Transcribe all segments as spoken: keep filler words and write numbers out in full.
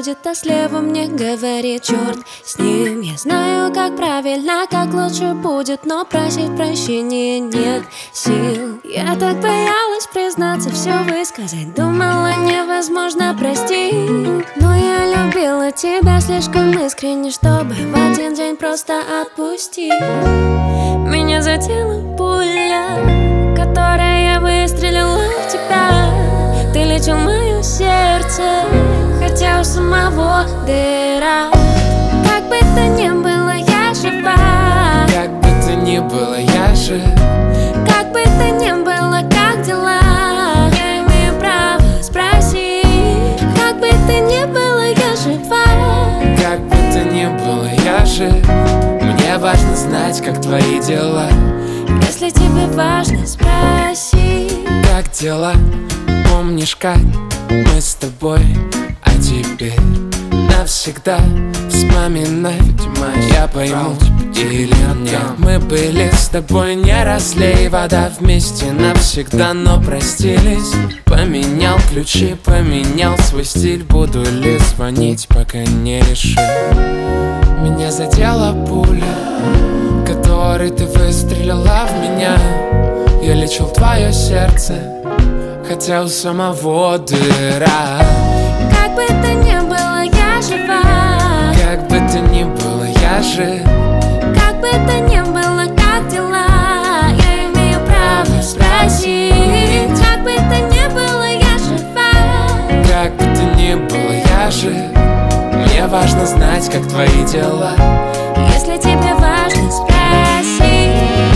будет, а слева мне говорит черт с ним. Я знаю, как правильно, как лучше будет, но просить прощения нет сил. Я так боялась признаться, все высказать, думала, невозможно простить. Но я любила тебя слишком искренне, чтобы в один день просто отпустить. Меня задела пуля, которая выстрелила в тебя. Ты лечил мое сердце, хотя у самого дыра. Как бы то ни было, я жива. Как бы то ни было, я жив. Как бы то ни было, как дела? Я имею право спросить. Как бы то ни было, я жива. Как бы то ни было, я жив. Мне важно знать, как твои дела. Если тебе важно, спроси. Как дела? Помнишь, как мы с тобой, а теперь навсегда вспоминай. Я пойму или нет. Мы были с тобой, не разлей вода, вместе навсегда, но простились. Поменял ключи, поменял свой стиль. Буду ли звонить, пока не решил. Меня задела пуля, которой ты выстрелила в меня. Я лечил твое сердце, хотя у самого дыра. Как бы то ни было, я жива. Как бы то ни было, я жив. Как бы то ни было, как дела? Я имею право спросить. Как бы то ни было, я жива. Как бы то ни было, я жив. Мне важно знать, как твои дела. Если тебе важно, спроси.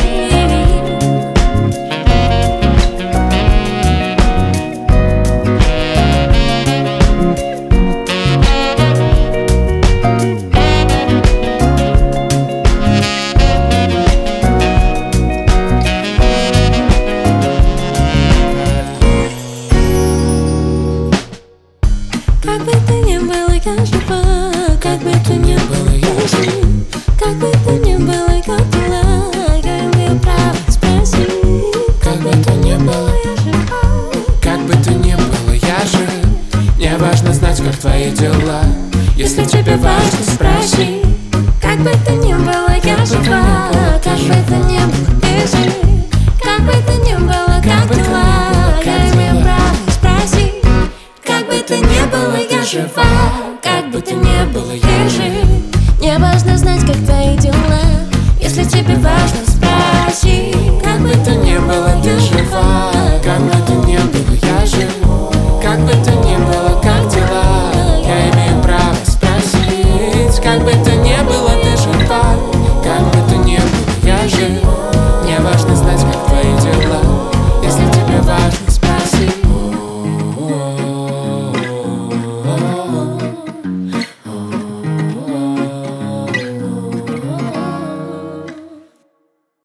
Как бы то ни было, я жива. Как бы то ни было, я жив. Как бы то ни было, как дела? Я имею право спросить. Как бы то ни было, я жива. как бы то ни было, я жив. Мне важно знать, как твои дела. Если тебе важно, спроси. Как бы то ни было, я жива. Как бы то ни было, ты жив. Как бы то ни было, как дела? Я имею право спросить. Как бы то ни было, я жива. Как бы то ни было, я жив. Мне важно знать, как твои дела. Если тебе важно, спроси. Как бы то ни было, ты жива. Как бы то ни было,